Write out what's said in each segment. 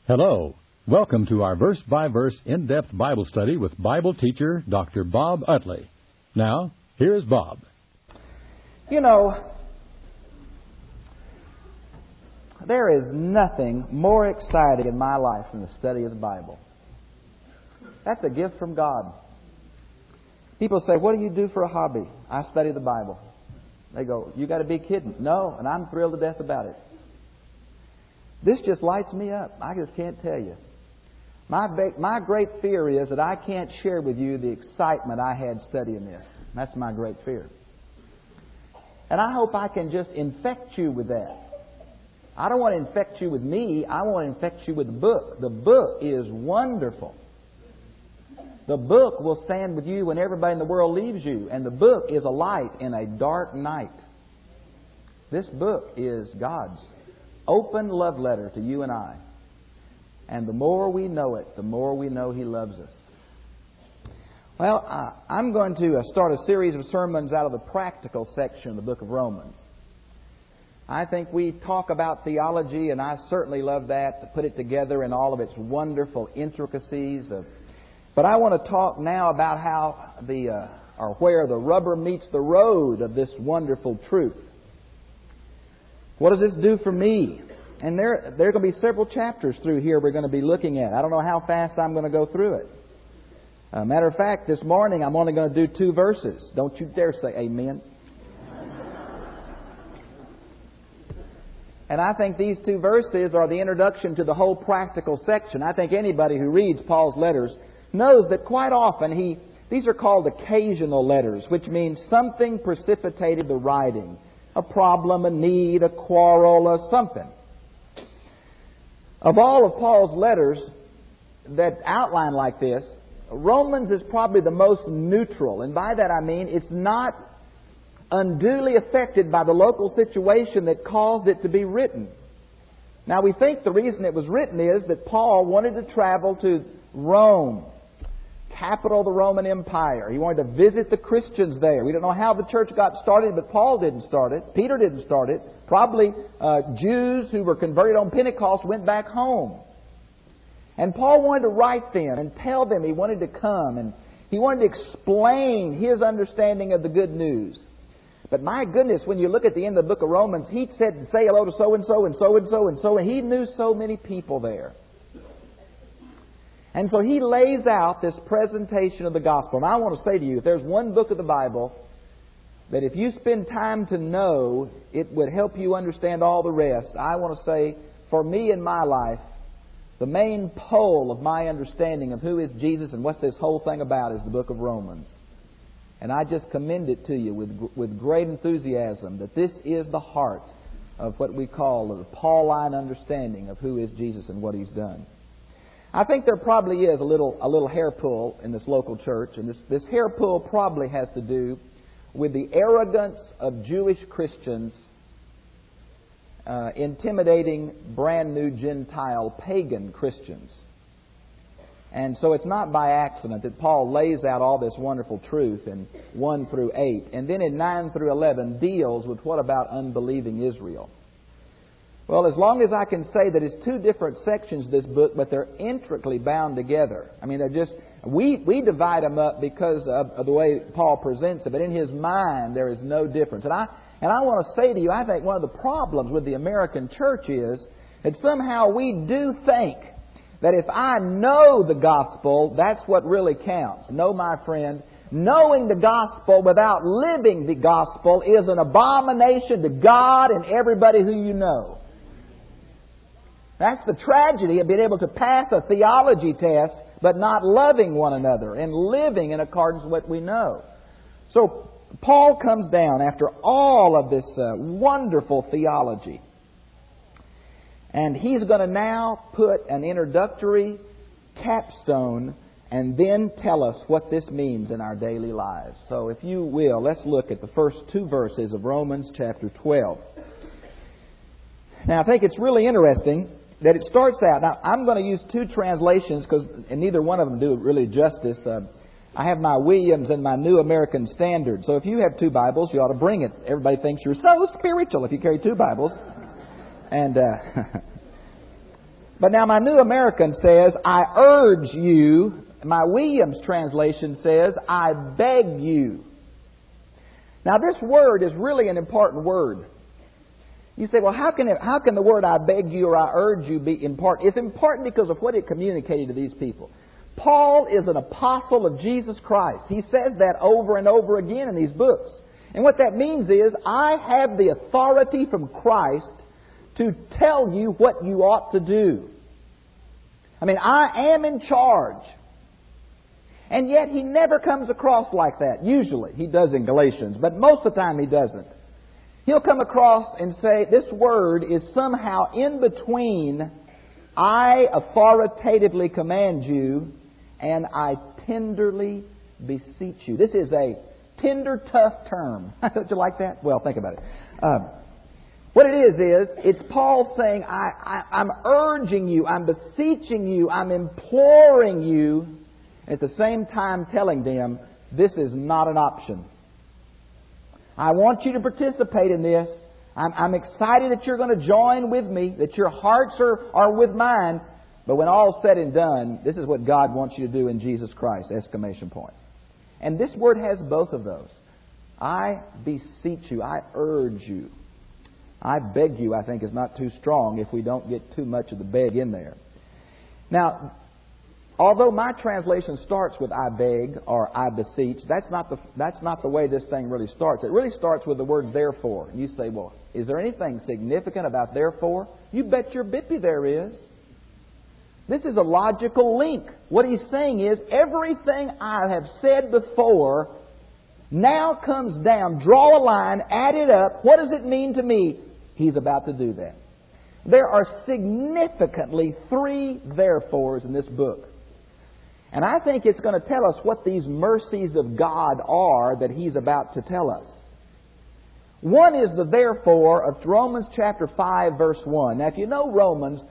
Hello. Welcome to our verse-by-verse in-depth Bible study with Bible teacher Dr. Bob Utley. Now, here's Bob. You know, there is nothing more exciting in my life than the study of the Bible. That's a gift from God. People say, what do you do for a hobby? I study the Bible. They go, you got to be kidding. No, and I'm thrilled to death about it. This just lights me up. I just can't tell you. My great fear is that I can't share with you the excitement I had studying this. That's my great fear. And I hope I can just infect you with that. I don't want to infect you with me. I want to infect you with the book. The book is wonderful. The book will stand with you when everybody in the world leaves you. And the book is a light in a dark night. This book is God's open love letter to you and I. And the more we know it, the more we know He loves us. Well, I'm going to start a series of sermons out of the practical section of the book of Romans. I think we talk about theology, and I certainly love that, to put it together in all of its wonderful intricacies. But I want to talk now about how or where the rubber meets the road of this wonderful truth. What does this do for me? And there are going to be several chapters through here we're going to be looking at. I don't know how fast I'm going to go through it. Matter of fact, this morning I'm only going to do 2 verses. Don't you dare say amen. And I think these 2 verses are the introduction to the whole practical section. I think anybody who reads Paul's letters knows that quite often these are called occasional letters, which means something precipitated the writing. A problem, a need, a quarrel, something. Of all of Paul's letters that outline like this, Romans is probably the most neutral. And by that I mean it's not unduly affected by the local situation that caused it to be written. Now we think the reason it was written is that Paul wanted to travel to Rome, capital of the Roman Empire. He wanted to visit the Christians there. We don't know how the church got started, but Paul didn't start it. Peter didn't start it. Probably Jews who were converted on Pentecost went back home. And Paul wanted to write them and tell them he wanted to come, and he wanted to explain his understanding of the good news. But my goodness, when you look at the end of the book of Romans, he said, say hello to so-and-so and so-and-so and so, and he knew so many people there. And so he lays out this presentation of the gospel. And I want to say to you, if there's one book of the Bible that if you spend time to know, it would help you understand all the rest, I want to say, for me in my life, the main pole of my understanding of who is Jesus and what's this whole thing about is the book of Romans. And I just commend it to you with great enthusiasm that this is the heart of what we call the Pauline understanding of who is Jesus and what He's done. I think there probably is a little hair pull in this local church, and this hair pull probably has to do with the arrogance of Jewish Christians intimidating brand new Gentile pagan Christians. And so it's not by accident that Paul lays out all this wonderful truth in 1 through 8, and then in 9 through 11 deals with what about unbelieving Israel. Well, as long as I can say that it's 2 different sections of this book, but they're intricately bound together. I mean, they're just, we divide them up because of the way Paul presents it, but in his mind there is no difference. And I want to say to you, I think one of the problems with the American church is that somehow we do think that if I know the gospel, that's what really counts. No, my friend, knowing the gospel without living the gospel is an abomination to God and everybody who you know. That's the tragedy of being able to pass a theology test but not loving one another and living in accordance with what we know. So Paul comes down after all of this wonderful theology, and he's going to now put an introductory capstone and then tell us what this means in our daily lives. So if you will, let's look at the first 2 verses of Romans chapter 12. Now I think it's really interesting that it starts out. Now, I'm going to use 2 translations and neither one of them do it really justice. I have my Williams and my New American Standard. So if you have 2 Bibles, you ought to bring it. Everybody thinks you're so spiritual if you carry 2 Bibles. And But now my New American says, I urge you. My Williams translation says, I beg you. Now this word is really an important word. You say, well, how can the word I beg you or I urge you be important? It's important because of what it communicated to these people. Paul is an apostle of Jesus Christ. He says that over and over again in these books. And what that means is, I have the authority from Christ to tell you what you ought to do. I mean, I am in charge. And yet He never comes across like that. Usually, He does in Galatians, but most of the time He doesn't. He'll come across and say, this word is somehow in between I authoritatively command you and I tenderly beseech you. This is a tender, tough term. Don't you like that? Well, think about it. What it is it's Paul saying, I'm urging you, I'm beseeching you, I'm imploring you, at the same time telling them, this is not an option. I want you to participate in this. I'm excited that you're going to join with me, that your hearts are with mine. But when all's said and done, this is what God wants you to do in Jesus Christ! Exclamation point. And this word has both of those. I beseech you. I urge you. I beg you, I think, is not too strong if we don't get too much of the beg in there. Now, although my translation starts with I beg or I beseech, that's not the way this thing really starts. It really starts with the word therefore. And you say, well, is there anything significant about therefore? You bet your bippy there is. This is a logical link. What he's saying is, everything I have said before now comes down. Draw a line, add it up. What does it mean to me? He's about to do that. There are significantly 3 therefores in this book. And I think it's going to tell us what these mercies of God are that He's about to tell us. One is the therefore of Romans chapter 5, verse 1. Now, if you know Romans,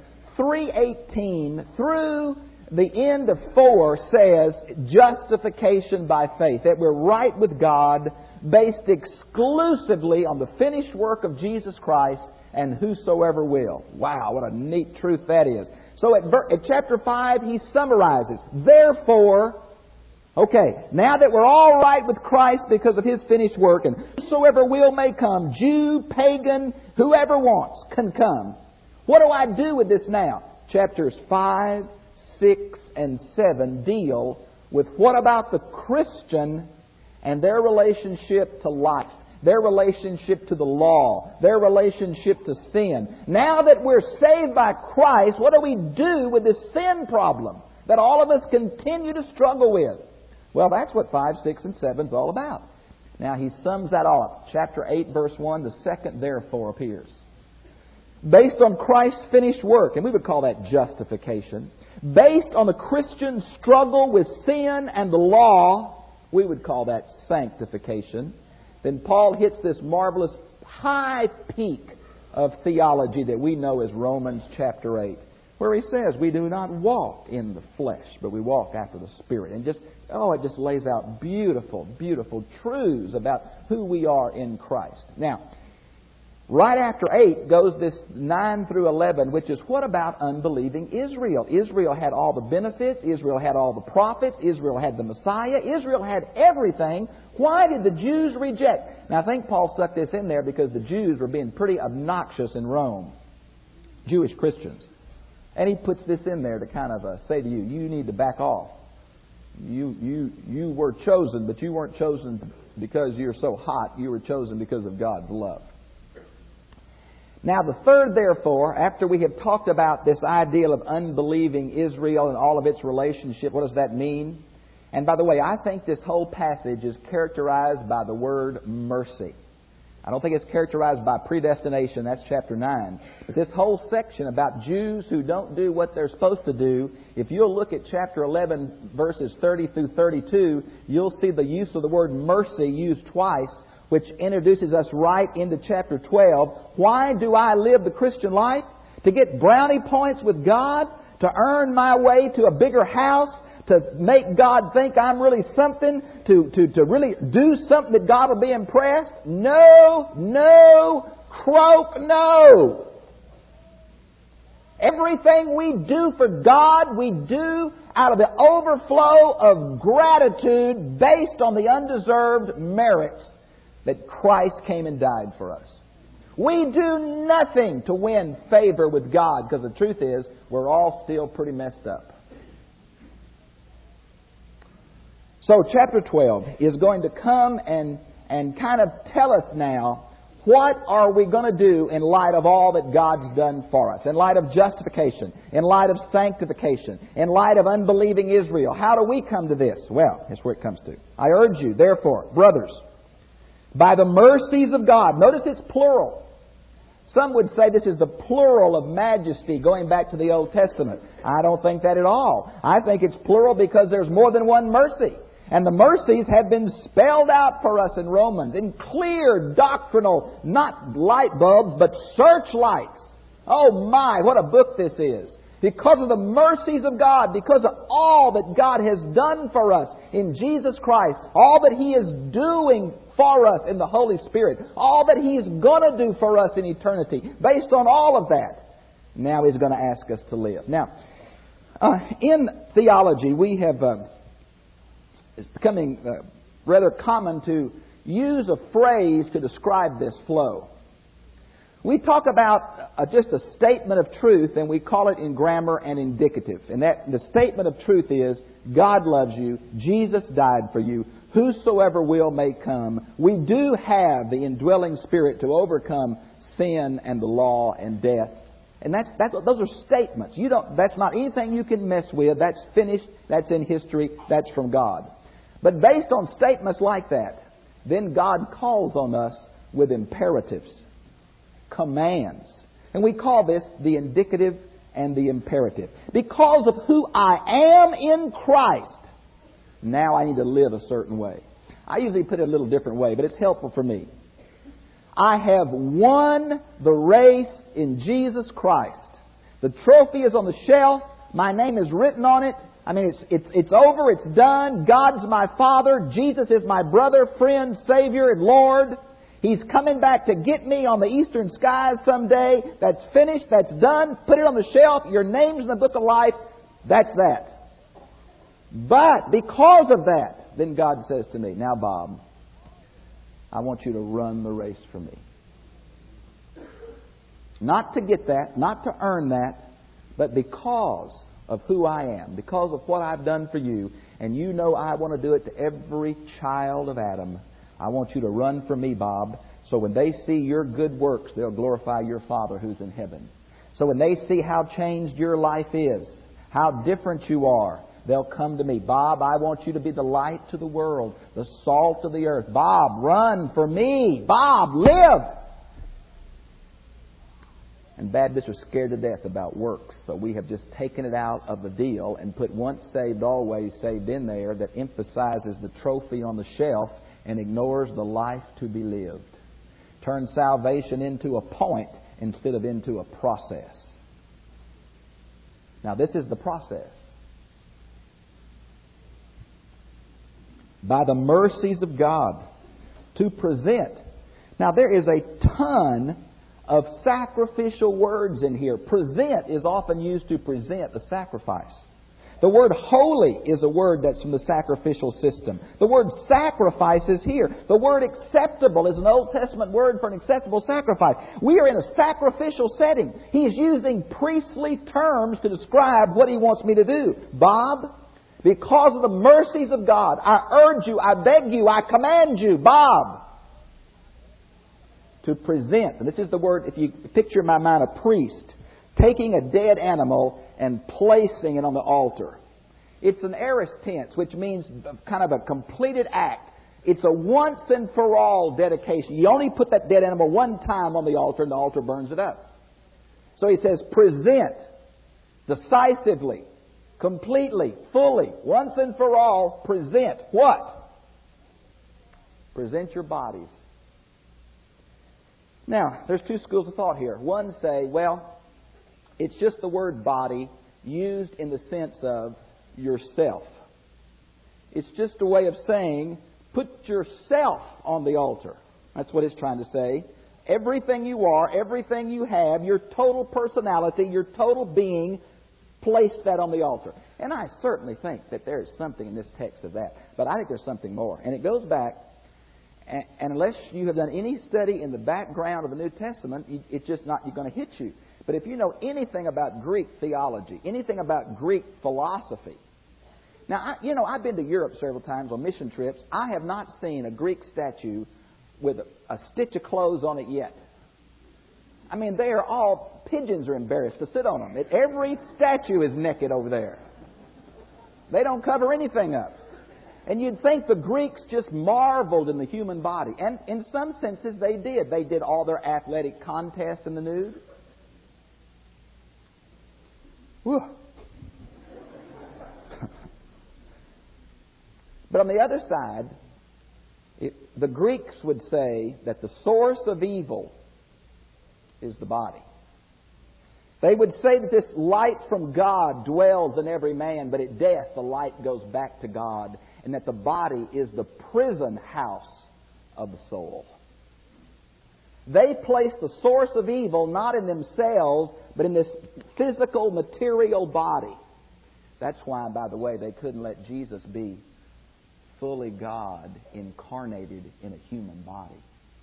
3:18 through the end of 4 says justification by faith. That we're right with God based exclusively on the finished work of Jesus Christ and whosoever will. Wow, what a neat truth that is. So at chapter 5, he summarizes. Therefore, okay, now that we're all right with Christ because of His finished work, and whosoever will may come, Jew, pagan, whoever wants can come. What do I do with this now? Chapters 5, 6, and 7 deal with what about the Christian and their relationship to life, their relationship to the law, their relationship to sin. Now that we're saved by Christ, what do we do with this sin problem that all of us continue to struggle with? Well, that's what 5, 6, and 7 is all about. Now, he sums that all up. Chapter 8, verse 1, the second therefore appears. Based on Christ's finished work, and we would call that justification. Based on the Christian struggle with sin and the law, we would call that sanctification. Then Paul hits this marvelous high peak of theology that we know as Romans chapter 8, where he says we do not walk in the flesh, but we walk after the Spirit. And it just lays out beautiful, beautiful truths about who we are in Christ. Now, right after 8 goes this 9 through 11, which is what about unbelieving Israel? Israel had all the benefits. Israel had all the prophets. Israel had the Messiah. Israel had everything. Why did the Jews reject? Now, I think Paul stuck this in there because the Jews were being pretty obnoxious in Rome. Jewish Christians. And he puts this in there to kind of say to you, you need to back off. You were chosen, but you weren't chosen because you're so hot. You were chosen because of God's love. Now, the third, therefore, after we have talked about this ideal of unbelieving Israel and all of its relationship, what does that mean? And by the way, I think this whole passage is characterized by the word mercy. I don't think it's characterized by predestination. That's chapter 9. But this whole section about Jews who don't do what they're supposed to do, if you'll look at chapter 11, verses 30 through 32, you'll see the use of the word mercy used twice, which introduces us right into chapter 12. Why do I live the Christian life? To get brownie points with God? To earn my way to a bigger house? To make God think I'm really something? To really do something that God will be impressed? No, no, croak no. Everything we do for God, we do out of the overflow of gratitude based on the undeserved merits that Christ came and died for us. We do nothing to win favor with God, because the truth is, we're all still pretty messed up. So chapter 12 is going to come and kind of tell us now, what are we going to do in light of all that God's done for us? In light of justification, in light of sanctification, in light of unbelieving Israel. How do we come to this? Well, here's where it comes to. I urge you, therefore, brothers, by the mercies of God. Notice it's plural. Some would say this is the plural of majesty going back to the Old Testament. I don't think that at all. I think it's plural because there's more than one mercy. And the mercies have been spelled out for us in Romans in clear doctrinal, not light bulbs, but searchlights. Oh my, what a book this is. Because of the mercies of God, because of all that God has done for us in Jesus Christ, all that He is doing for us in the Holy Spirit, all that He is going to do for us in eternity, based on all of that, now He's going to ask us to live. Now, in theology, we have... it's becoming rather common to use a phrase to describe this flow. We talk about just a statement of truth, and we call it in grammar an indicative. And that the statement of truth is, God loves you, Jesus died for you, whosoever will may come. We do have the indwelling Spirit to overcome sin and the law and death. And those are statements. That's not anything you can mess with. That's finished. That's in history. That's from God. But based on statements like that, then God calls on us with imperatives, commands. And we call this the indicative and the imperative. Because of who I am in Christ, now I need to live a certain way. I usually put it a little different way, but it's helpful for me. I have won the race in Jesus Christ. The trophy is on the shelf. My name is written on it. I mean, it's over, it's done. God's my Father. Jesus is my brother, friend, Savior, and Lord. He's coming back to get me on the eastern skies someday. That's finished, that's done. Put it on the shelf. Your name's in the book of life. That's that. But because of that, then God says to me, now Bob, I want you to run the race for me. Not to get that, not to earn that, but because of who I am, because of what I've done for you, and you know I want to do it to every child of Adam. I want you to run for me, Bob, so when they see your good works, they'll glorify your Father who's in heaven. So when they see how changed your life is, how different you are, they'll come to me. Bob, I want you to be the light to the world, the salt of the earth. Bob, run for me. Bob, live. And Baptists are scared to death about works. So we have just taken it out of the deal and put once saved, always saved in there that emphasizes the trophy on the shelf and ignores the life to be lived. Turns salvation into a point instead of into a process. Now this is the process. By the mercies of God to present. Now there is a ton of sacrificial words in here. Present is often used to present a sacrifice. The word holy is a word that's from the sacrificial system. The word sacrifice is here. The word acceptable is an Old Testament word for an acceptable sacrifice. We are in a sacrificial setting. He's using priestly terms to describe what He wants me to do. Bob, because of the mercies of God, I urge you, I beg you, I command you, Bob, to present. And this is the word, if you picture in my mind a priest taking a dead animal and placing it on the altar. It's an aorist tense, which means kind of a completed act. It's a once and for all dedication. You only put that dead animal one time on the altar and the altar burns it up. So he says, present decisively, completely, fully, once and for all, present what? Present your bodies. Now, there's two schools of thought here. One say, well, it's just the word body used in the sense of yourself. It's just a way of saying, put yourself on the altar. That's what it's trying to say. everything you are, everything you have, your total personality, your total being, place that on the altar. And I certainly think that there is something in this text of that. But I think there's something more. And it goes back, and unless you have done any study in the background of the New Testament, it's just not going to hit you. But if you know anything about Greek theology, anything about Greek philosophy. Now, I've been to Europe several times on mission trips. I have not seen a Greek statue with a stitch of clothes on it yet. I mean, they are all, pigeons are embarrassed to sit on them. Every statue is naked over there. They don't cover anything up. And you'd think the Greeks just marveled in the human body. And in some senses, they did. They did all their athletic contests in the nude. Whew. But on the other side, the Greeks would say that the source of evil is the body. They would say that this light from God dwells in every man, but at death the light goes back to God, and that the body is the prison house of the soul. They place the source of evil not in themselves, but in this physical, material body. That's why, by the way, they couldn't let Jesus be fully God incarnated in a human body.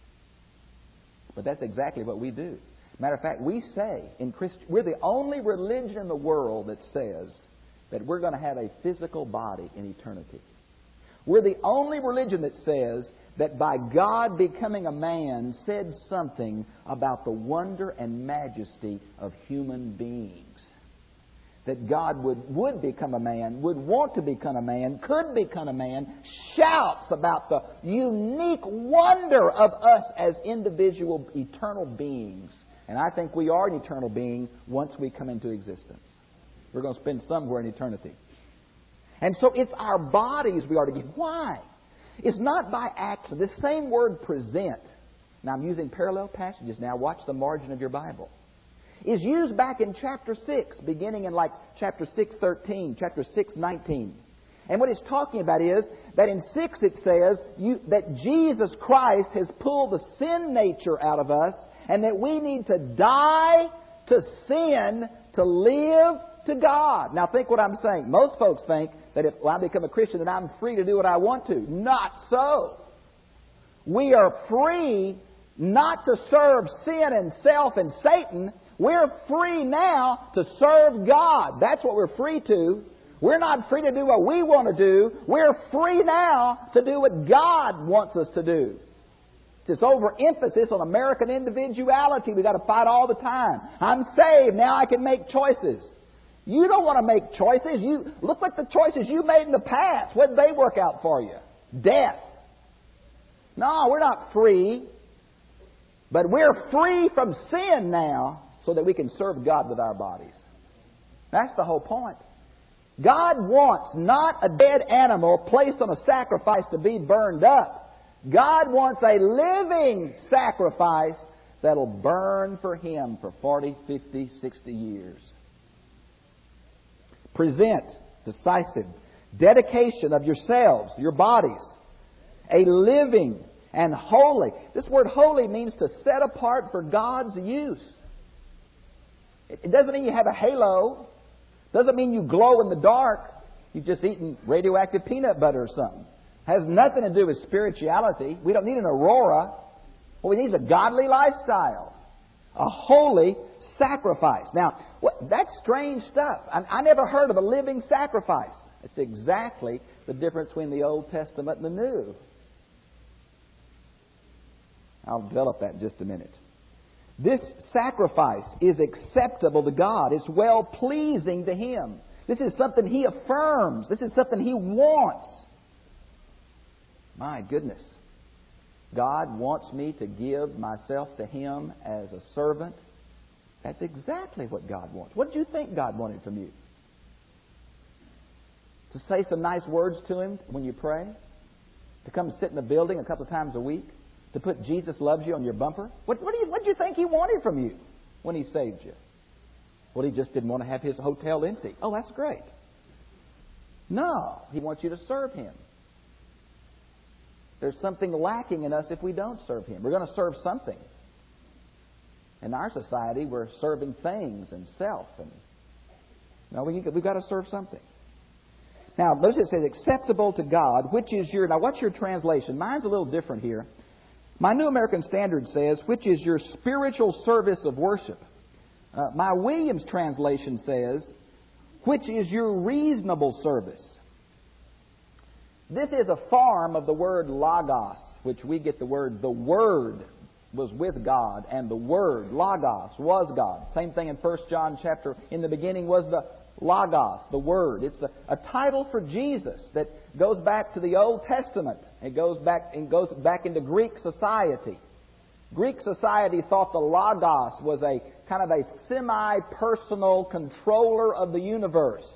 But that's exactly what we do. Matter of fact, we say in we're the only religion in the world that says that we're going to have a physical body in eternity. We're the only religion that says that by God becoming a man said something about the wonder and majesty of human beings. That God would become a man, would want to become a man, could become a man, shouts about the unique wonder of us as individual eternal beings. And I think we are an eternal being once we come into existence. We're going to spend somewhere in eternity. And so it's our bodies we are to give. Why? It's not by accident. This same word present, now I'm using parallel passages now, watch the margin of your Bible, is used back in chapter 6, beginning in like chapter 6:13, chapter 6:19. And what it's talking about is that in 6 it says that Jesus Christ has pulled the sin nature out of us, and that we need to die to sin to live to God. Now think what I'm saying. Most folks think that if I become a Christian that I'm free to do what I want to. Not so. We are free not to serve sin and self and Satan. We're free now to serve God. That's what we're free to. We're not free to do what we want to do. We're free now to do what God wants us to do. This overemphasis on American individuality we've got to fight all the time. I'm saved, now I can make choices. You don't want to make choices. You look at the choices you made in the past. What did they work out for you? Death. No, we're not free. But we're free from sin now so that we can serve God with our bodies. That's the whole point. God wants not a dead animal placed on a sacrifice to be burned up. God wants a living sacrifice that'll burn for Him for 40, 50, 60 years. Present, decisive, dedication of yourselves, your bodies, a living and holy. This word holy means to set apart for God's use. It doesn't mean you have a halo. It doesn't mean you glow in the dark. You've just eaten radioactive peanut butter or something. It has nothing to do with spirituality. We don't need an aurora. What we need is a godly lifestyle. A holy sacrifice. Now, that's strange stuff. I never heard of a living sacrifice. It's exactly the difference between the Old Testament and the New. I'll develop that in just a minute. This sacrifice is acceptable to God. It's well-pleasing to Him. This is something He affirms. This is something He wants. My goodness. God wants me to give myself to Him as a servant. That's exactly what God wants. What did you think God wanted from you? To say some nice words to Him when you pray? To come sit in the building a couple of times a week? To put Jesus loves you on your bumper? What did you think He wanted from you when He saved you? Well, He just didn't want to have His hotel empty. Oh, that's great. No, He wants you to serve Him. There's something lacking in us if we don't serve Him. We're going to serve something. In our society, we're serving things and self. And no, we've got to serve something. Now, notice it says, acceptable to God, which is your... Now, what's your translation? Mine's a little different here. My New American Standard says, which is your spiritual service of worship. My Williams translation says, which is your reasonable service. This is a form of the word logos, which we get the word, the Word was with God, and the Word, logos, was God. Same thing in 1 John chapter, in the beginning was the Logos, the Word. It's a title for Jesus that goes back to the Old Testament. It goes back into Greek society. Greek society thought the Logos was a kind of a semi-personal controller of the universe.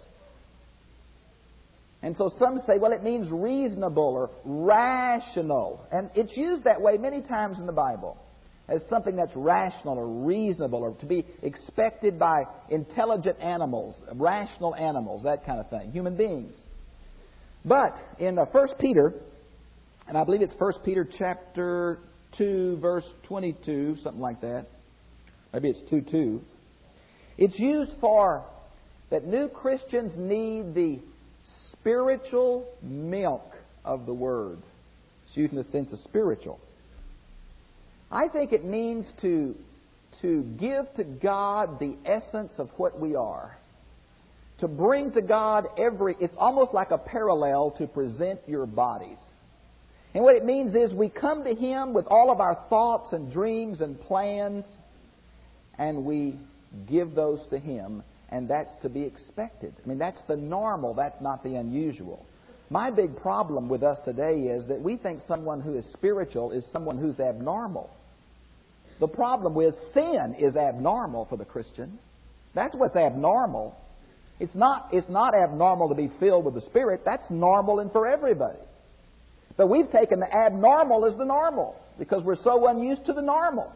And so some say, well, it means reasonable or rational. And it's used that way many times in the Bible, as something that's rational or reasonable or to be expected by intelligent animals, rational animals, that kind of thing, human beings. But in 1 Peter, and I believe it's 1 Peter chapter 2, verse 22, something like that. Maybe it's 2:2. It's used for that new Christians need the spiritual milk of the Word. It's used in the sense of spiritual. I think it means to give to God the essence of what we are. To bring to God it's almost like a parallel to present your bodies. And what it means is we come to Him with all of our thoughts and dreams and plans, and we give those to Him, and that's to be expected. I mean, that's the normal, that's not the unusual. My big problem with us today is that we think someone who is spiritual is someone who's abnormal. The problem is sin is abnormal for the Christian. That's what's abnormal. It's not abnormal to be filled with the Spirit. That's normal and for everybody. But we've taken the abnormal as the normal because we're so unused to the normal.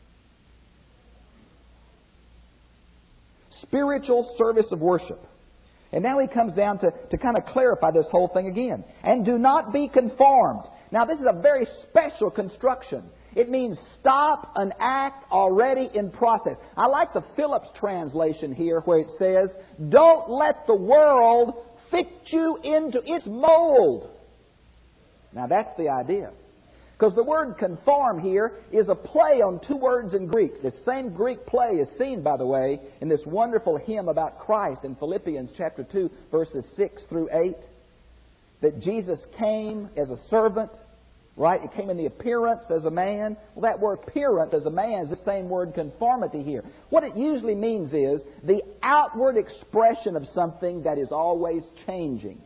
Spiritual service of worship. And now he comes down to kind of clarify this whole thing again. And do not be conformed. Now this is a very special construction. It means stop an act already in process. I like the Phillips translation here where it says, don't let the world fit you into its mold. Now that's the idea. Because the word conform here is a play on two words in Greek. The same Greek play is seen, by the way, in this wonderful hymn about Christ in Philippians chapter 2, verses 6 through 8. That Jesus came as a servant, right? It came in the appearance as a man. Well, that word appearance as a man is the same word conformity here. What it usually means is the outward expression of something that is always changing.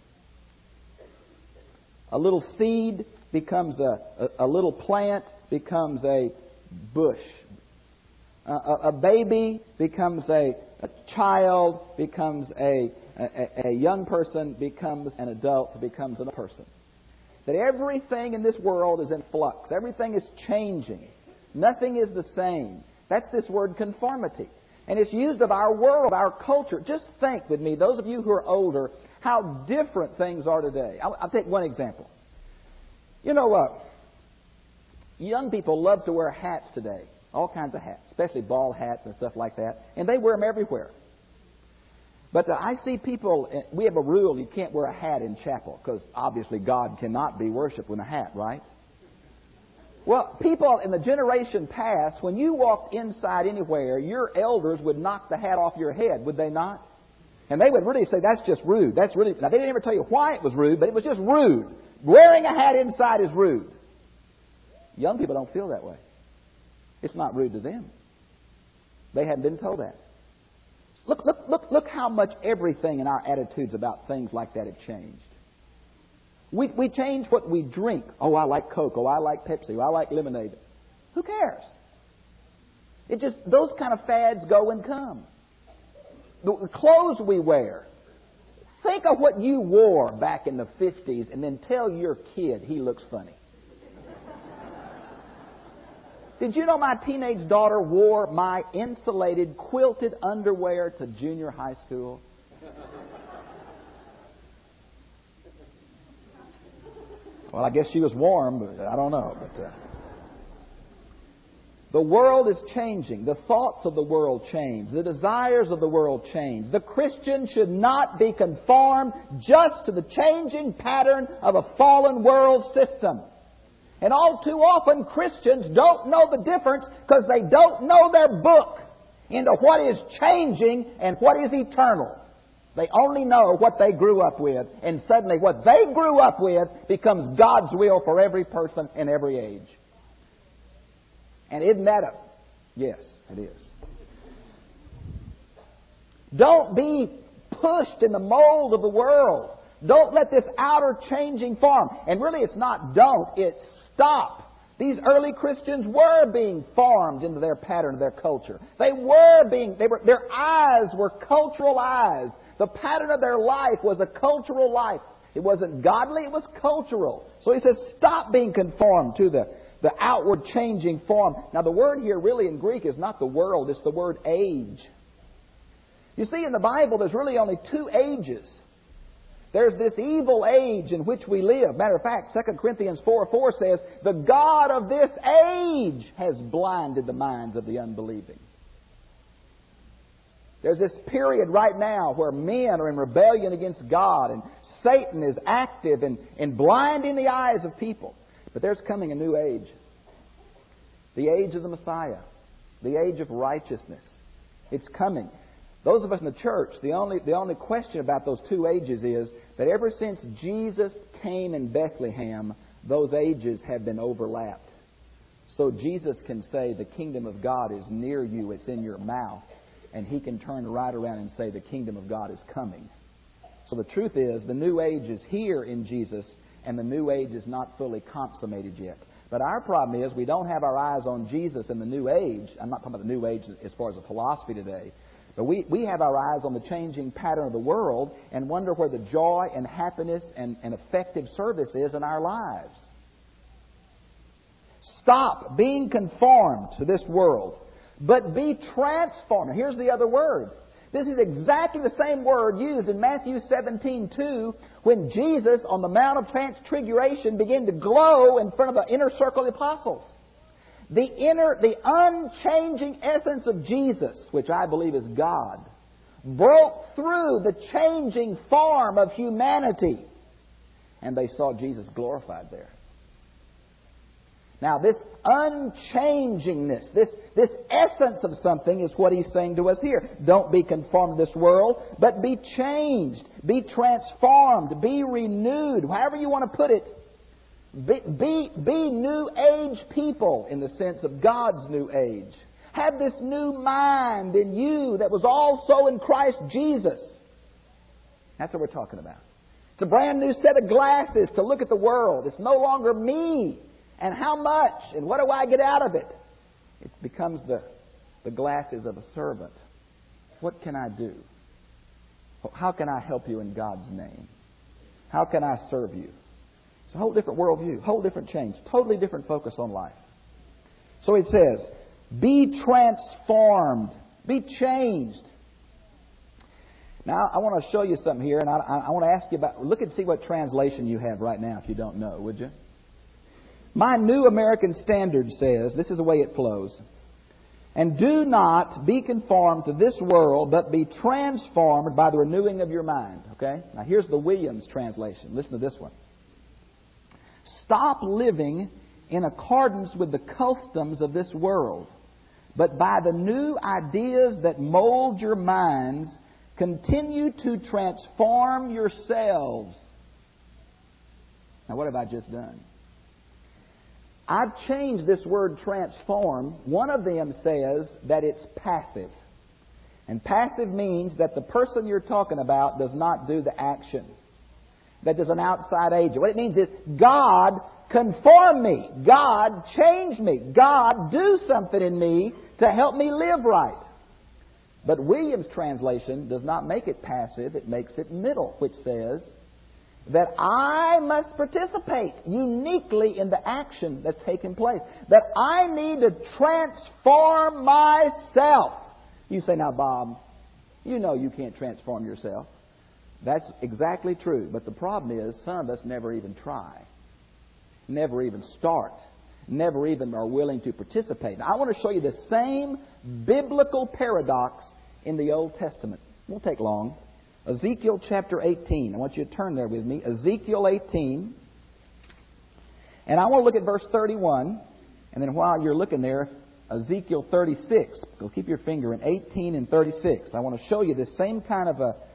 A little seed becomes a little plant, becomes a bush. A baby becomes a child, becomes a young person, becomes an adult, becomes a person. That everything in this world is in flux. Everything is changing. Nothing is the same. That's this word conformity. And it's used of our world, our culture. Just think with me, those of you who are older, how different things are today. I'll take one example. You know what? Young people love to wear hats today. All kinds of hats, especially bald hats and stuff like that. And they wear them everywhere. But I see people, we have a rule, you can't wear a hat in chapel because obviously God cannot be worshipped with a hat, right? Well, people in the generation past, when you walked inside anywhere, your elders would knock the hat off your head, would they not? And they would really say, that's just rude. That's really... Now, they didn't ever tell you why it was rude, but it was just rude. Wearing a hat inside is rude. Young people don't feel that way. It's not rude to them. They haven't been told that. Look how much everything in our attitudes about things like that have changed. We change what we drink. Oh, I like Coke. Oh, I like Pepsi. Oh, I like lemonade. Who cares? It just, those kind of fads go and come. The clothes we wear. Think of what you wore back in the 50s and then tell your kid he looks funny. Did you know my teenage daughter wore my insulated quilted underwear to junior high school? Well, I guess she was warm, but I don't know. The world is changing. The thoughts of the world change. The desires of the world change. The Christian should not be conformed just to the changing pattern of a fallen world system. And all too often Christians don't know the difference because they don't know their book into what is changing and what is eternal. They only know what they grew up with, and suddenly what they grew up with becomes God's will for every person in every age. And isn't that a... Yes, it is. Don't be pushed in the mold of the world. Don't let this outer changing form. And really it's not don't, it's stop. These early Christians were being formed into their pattern, their culture. Their eyes were cultural eyes. The pattern of their life was a cultural life. It wasn't godly, it was cultural. So he says, stop being conformed to the outward changing form. Now the word here really in Greek is not the world, it's the word age. You see, in the Bible there's really only two ages. There's this evil age in which we live. Matter of fact, 2 Corinthians 4:4 says, the God of this age has blinded the minds of the unbelieving. There's this period right now where men are in rebellion against God and Satan is active in blinding the eyes of people. But there's coming a new age. The age of the Messiah. The age of righteousness. It's coming. Those of us in the church, the only question about those two ages is that ever since Jesus came in Bethlehem, those ages have been overlapped. So Jesus can say, the kingdom of God is near you, it's in your mouth. And He can turn right around and say, the kingdom of God is coming. So the truth is, the new age is here in Jesus, and the new age is not fully consummated yet. But our problem is we don't have our eyes on Jesus in the new age. I'm not talking about the new age as far as a philosophy today. But we have our eyes on the changing pattern of the world and wonder where the joy and happiness and effective service is in our lives. Stop being conformed to this world, but be transformed. Here's the other word. This is exactly the same word used in Matthew 17:2 when Jesus on the Mount of Transfiguration began to glow in front of the inner circle of the apostles. The unchanging essence of Jesus, which I believe is God, broke through the changing form of humanity. And they saw Jesus glorified there. Now this unchangingness, this essence of something is what He's saying to us here. Don't be conformed to this world, but be changed, be transformed, be renewed, however you want to put it. Be new age people in the sense of God's new age. Have this new mind in you that was also in Christ Jesus. That's what we're talking about. It's a brand new set of glasses to look at the world. It's no longer me and how much and what do I get out of it. It becomes the glasses of a servant. What can I do? How can I help you in God's name? How can I serve you? It's a whole different worldview, whole different change, totally different focus on life. So it says, be transformed, be changed. Now, I want to show you something here, and I want to ask you about, look and see what translation you have right now if you don't know, would you? My New American Standard says, this is the way it flows, and do not be conformed to this world, but be transformed by the renewing of your mind. Okay? Now, here's the Williams translation. Listen to this one. Stop living in accordance with the customs of this world, but by the new ideas that mold your minds, continue to transform yourselves. Now, what have I just done? I've changed this word transform. One of them says that it's passive. And passive means that the person you're talking about does not do the action. That there's an outside agent. What it means is, God, conform me. God, change me. God, do something in me to help me live right. But Williams' translation does not make it passive. It makes it middle, which says that I must participate uniquely in the action that's taking place. That I need to transform myself. You say, now, Bob, you know you can't transform yourself. That's exactly true. But the problem is, some of us never even try. Never even start. never even are willing to participate. Now, I want to show you the same biblical paradox in the Old Testament. It won't take long. Ezekiel chapter 18. I want you to turn there with me. Ezekiel 18. And I want to look at verse 31. And then while you're looking there, Ezekiel 36. Go keep your finger in 18 and 36. I want to show you the same kind of a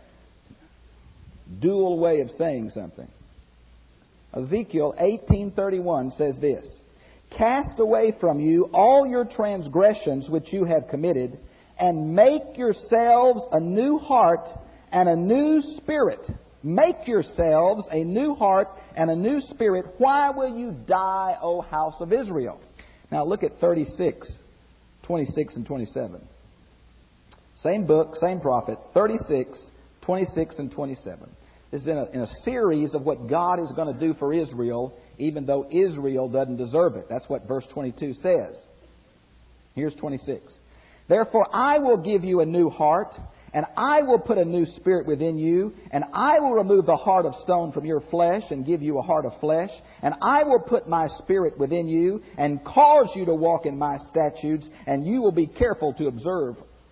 dual way of saying something. Ezekiel 18:31 says this, "Cast away from you all your transgressions which you have committed, and make yourselves a new heart and a new spirit." Make yourselves a new heart and a new spirit. Why will you die, O house of Israel? Now look at 36, 26 and 27. Same book, same prophet, 36, 26 and 27. This is in a series of what God is going to do for Israel, even though Israel doesn't deserve it. That's what verse 22 says. Here's 26. "Therefore I will give you a new heart, and I will put a new spirit within you, and I will remove the heart of stone from your flesh and give you a heart of flesh, and I will put my spirit within you and cause you to walk in my statutes, and you will be careful to observe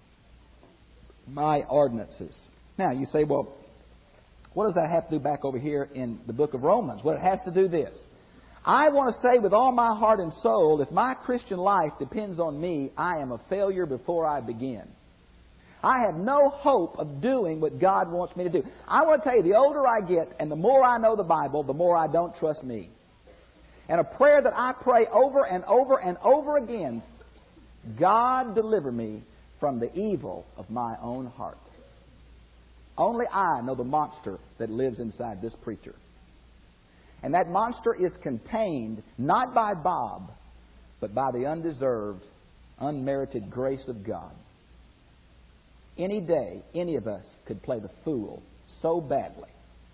my ordinances." Now you say, well, what does that have to do back over here in the book of Romans? Well, it has to do this. I want to say with all my heart and soul, if my Christian life depends on me, I am a failure before I begin. I have no hope of doing what God wants me to do. I want to tell you, the older I get and the more I know the Bible, the more I don't trust me. And a prayer that I pray over and over and over again, God deliver me from the evil of my own heart. Only I know the monster that lives inside this preacher. And that monster is contained not by Bob, but by the undeserved, unmerited grace of God. Any day, any of us could play the fool so badly.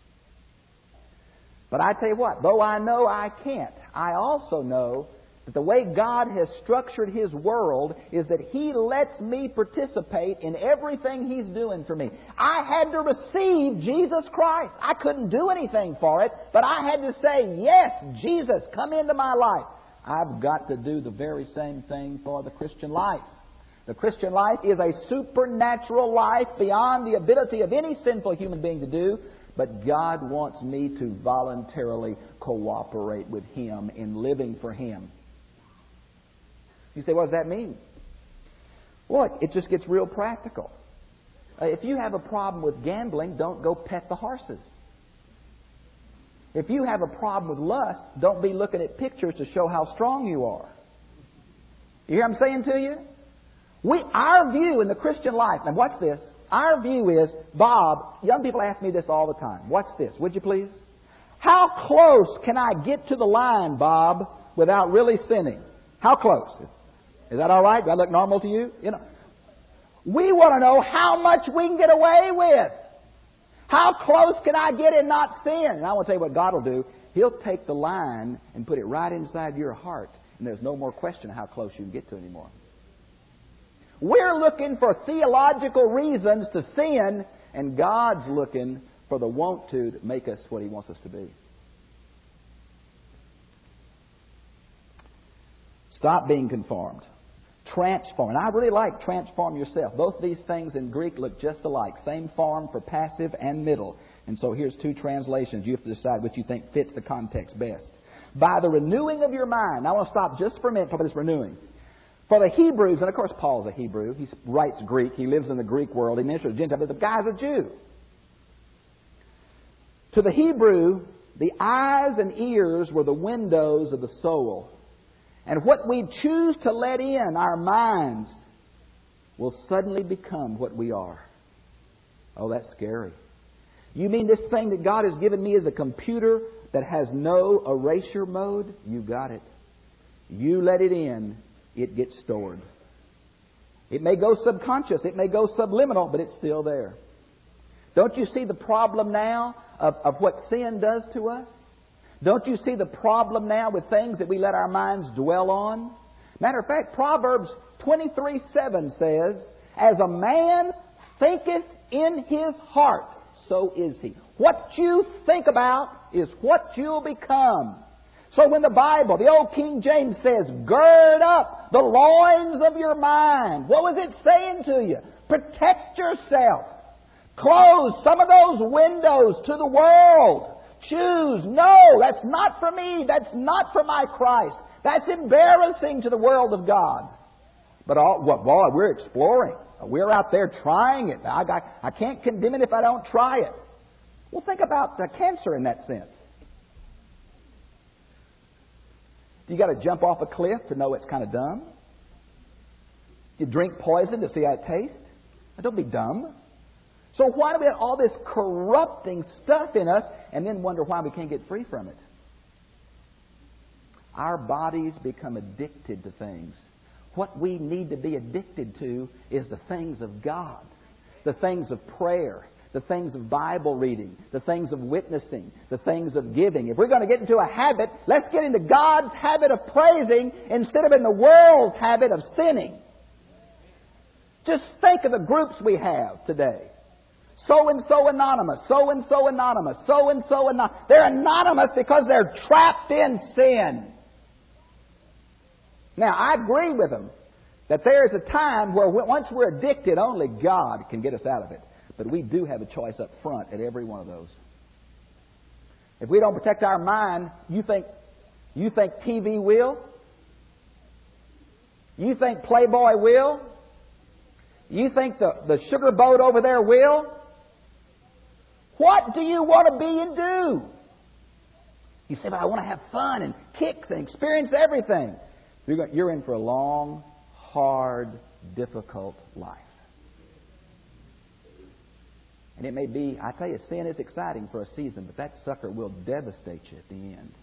But I tell you what, though I know I can't, I also know that the way God has structured His world is that He lets me participate in everything He's doing for me. I had to receive Jesus Christ. I couldn't do anything for it, but I had to say, "Yes, Jesus, come into my life." I've got to do the very same thing for the Christian life. The Christian life is a supernatural life beyond the ability of any sinful human being to do, but God wants me to voluntarily cooperate with Him in living for Him. You say, what does that mean? Well, it just gets real practical. If you have a problem with gambling, don't go pet the horses. If you have a problem with lust, don't be looking at pictures to show how strong you are. You hear what I'm saying to you? Our view in the Christian life, and watch this, our view is, Bob, young people ask me this all the time. Watch this, would you please? How close can I get to the line, Bob, without really sinning? How close? Is that all right? Do I look normal to you? You know, we want to know how much we can get away with. How close can I get and not sin? And I want to tell you what God will do. He'll take the line and put it right inside your heart, and there's no more question of how close you can get to it anymore. We're looking for theological reasons to sin, and God's looking for the want to make us what He wants us to be. Stop being conformed. Transform. And I really like transform yourself. Both these things in Greek look just alike. Same form for passive and middle. And so here's two translations. You have to decide which you think fits the context best. By the renewing of your mind. Now I want to stop just for a minute talk about this renewing. For the Hebrews, and of course Paul's a Hebrew. He writes Greek. He lives in the Greek world. He ministers to Gentiles. But the guy's a Jew. To the Hebrew, the eyes and ears were the windows of the soul. And what we choose to let in, our minds, will suddenly become what we are. Oh, that's scary. You mean this thing that God has given me is a computer that has no erasure mode? You got it. You let it in, it gets stored. It may go subconscious, it may go subliminal, but it's still there. Don't you see the problem now of what sin does to us? Don't you see the problem now with things that we let our minds dwell on? Matter of fact, Proverbs 23:7 says, "As a man thinketh in his heart, so is he." What you think about is what you'll become. So when the Bible, the old King James says, gird up the loins of your mind, what was it saying to you? Protect yourself. Close some of those windows to the world. Choose, no, that's not for me. That's not for my Christ. That's embarrassing to the world of God. But boy, we're exploring. We're out there trying it. I can't condemn it if I don't try it. Well, think about the cancer in that sense. You got to jump off a cliff to know it's kind of dumb. You drink poison to see how it tastes. Don't be dumb. So why do we have all this corrupting stuff in us and then wonder why we can't get free from it? Our bodies become addicted to things. What we need to be addicted to is the things of God, the things of prayer, the things of Bible reading, the things of witnessing, the things of giving. If we're going to get into a habit, let's get into God's habit of praising instead of in the world's habit of sinning. Just think of the groups we have today. So-and-so anonymous, so-and-so anonymous, so-and-so anonymous. They're anonymous because they're trapped in sin. Now, I agree with them that there is a time where once we're addicted, only God can get us out of it. But we do have a choice up front at every one of those. If we don't protect our mind, you think TV will? You think Playboy will? You think the sugar boat over there will? What do you want to be and do? You say, but I want to have fun and kicks and experience everything. You're in for a long, hard, difficult life. And it may be, I tell you, sin is exciting for a season, but that sucker will devastate you at the end.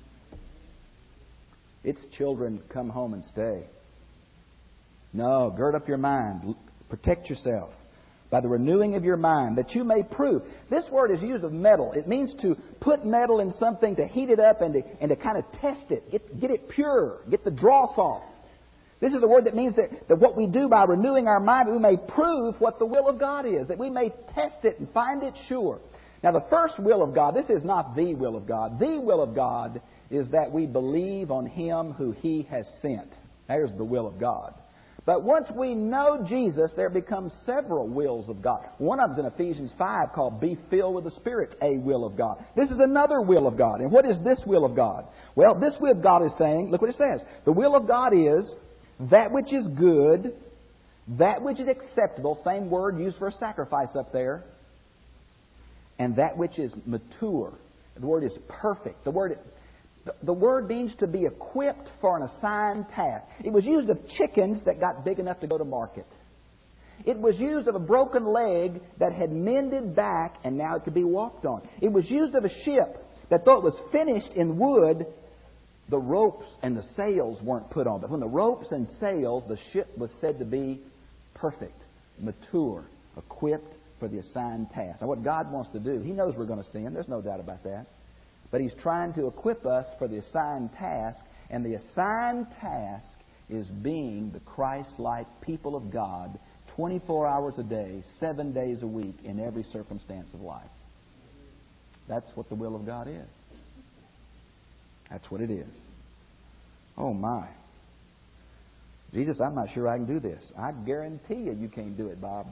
Its children come home and stay. No, gird up your mind. Protect yourself by the renewing of your mind, that you may prove. This word is used of metal. It means to put metal in something, to heat it up and to kind of test it. Get it pure. Get the dross off. This is a word that means that what we do by renewing our mind, we may prove what the will of God is, that we may test it and find it sure. Now, the first will of God, this is not the will of God. The will of God is that we believe on Him who He has sent. There's the will of God. But once we know Jesus, there becomes several wills of God. One of them is in Ephesians 5 called Be Filled with the Spirit, a will of God. This is another will of God. And what is this will of God? Well, this will of God is saying, look what it says. The will of God is that which is good, that which is acceptable, same word used for a sacrifice up there, and that which is mature. The word is perfect. The word means to be equipped for an assigned task. It was used of chickens that got big enough to go to market. It was used of a broken leg that had mended back and now it could be walked on. It was used of a ship that though it was finished in wood, the ropes and the sails weren't put on. But when the ropes and sails, the ship was said to be perfect, mature, equipped for the assigned task. Now what God wants to do, He knows we're going to sin. There's no doubt about that. But He's trying to equip us for the assigned task. And the assigned task is being the Christ-like people of God 24 hours a day, 7 days a week, in every circumstance of life. That's what the will of God is. That's what it is. Oh my. Jesus, I'm not sure I can do this. I guarantee you can't do it, Bob.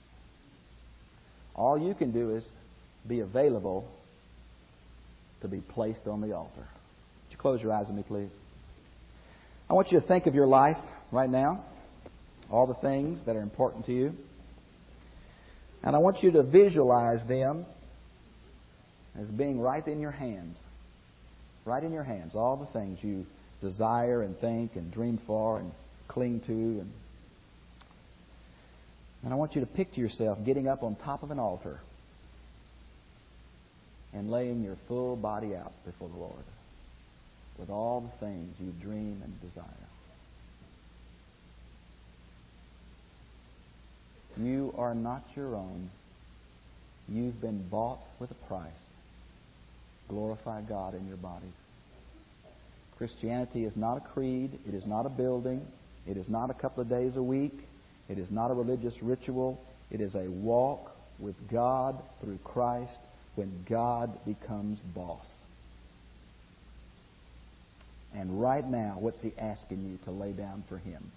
All you can do is be available to be placed on the altar. Would you close your eyes with me, please? I want you to think of your life right now, all the things that are important to you. And I want you to visualize them as being right in your hands. Right in your hands, all the things you desire and think and dream for and cling to. And I want you to picture yourself getting up on top of an altar and laying your full body out before the Lord with all the things you dream and desire. You are not your own. You've been bought with a price. Glorify God in your bodies. Christianity is not a creed. It is not a building. It is not a couple of days a week. It is not a religious ritual. It is a walk with God through Christ when God becomes boss. And right now, what's He asking you to lay down for Him?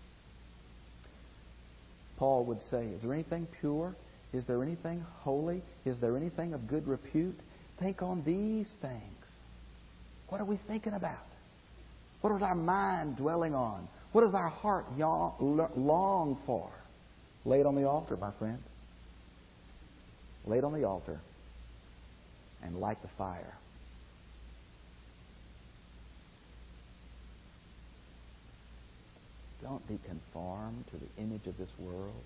Paul would say, is there anything pure? Is there anything holy? Is there anything of good repute? Think on these things. What are we thinking about? What is our mind dwelling on? What does our heart long for? Lay it on the altar, my friend. Lay it on the altar and light the fire. Don't be conformed to the image of this world,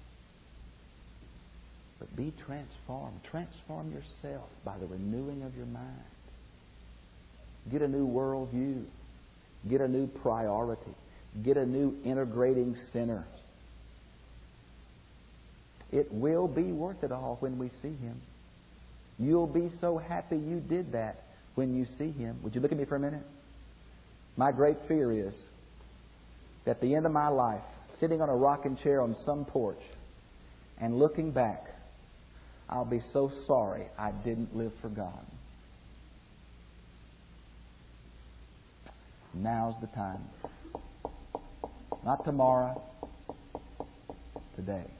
but be transformed. Transform yourself by the renewing of your mind. Get a new worldview. Get a new priority. Get a new integrating center. It will be worth it all when we see Him. You'll be so happy you did that when you see Him. Would you look at me for a minute? My great fear is at the end of my life, sitting on a rocking chair on some porch and looking back, I'll be so sorry I didn't live for God. Now's the time. Not tomorrow, today.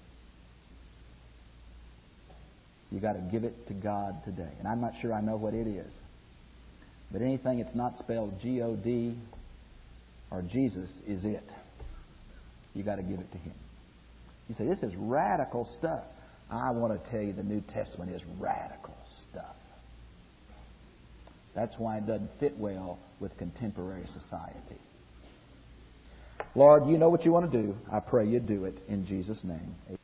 You got to give it to God today. And I'm not sure I know what it is. But anything that's not spelled G-O-D or Jesus is it. You got to give it to Him. You say, this is radical stuff. I want to tell you the New Testament is radical stuff. That's why it doesn't fit well with contemporary society. Lord, You know what You want to do. I pray You do it in Jesus' name.